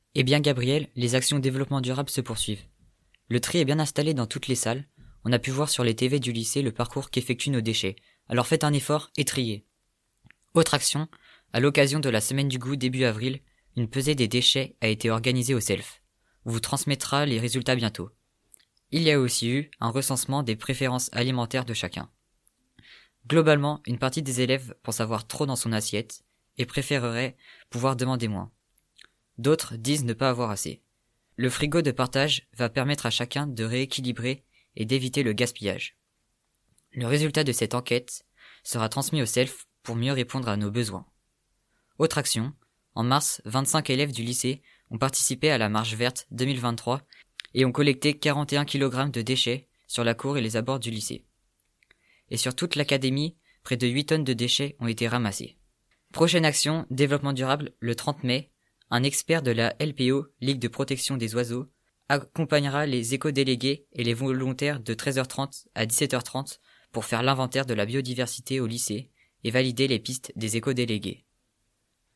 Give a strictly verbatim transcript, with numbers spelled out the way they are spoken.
Eh bien Gabriel, les actions développement durable se poursuivent. Le tri est bien installé dans toutes les salles. On a pu voir sur les T V du lycée le parcours qu'effectuent nos déchets. Alors faites un effort et triez. Autre action, à l'occasion de la semaine du goût début avril, une pesée des déchets a été organisée au self. On vous transmettra les résultats bientôt. Il y a aussi eu un recensement des préférences alimentaires de chacun. Globalement, une partie des élèves pense avoir trop dans son assiette et préférerait pouvoir demander moins. D'autres disent ne pas avoir assez. Le frigo de partage va permettre à chacun de rééquilibrer et d'éviter le gaspillage. Le résultat de cette enquête sera transmis au self pour mieux répondre à nos besoins. Autre action, en mars, vingt-cinq élèves du lycée ont participé à la marche verte deux mille vingt-trois et ont collecté quarante et un kilogrammes de déchets sur la cour et les abords du lycée. Et sur toute l'académie, près de huit tonnes de déchets ont été ramassés. Prochaine action, développement durable, le trente mai, un expert de la L P O, Ligue de protection des oiseaux, accompagnera les éco-délégués et les volontaires de treize heures trente à dix-sept heures trente pour faire l'inventaire de la biodiversité au lycée et valider les pistes des éco-délégués.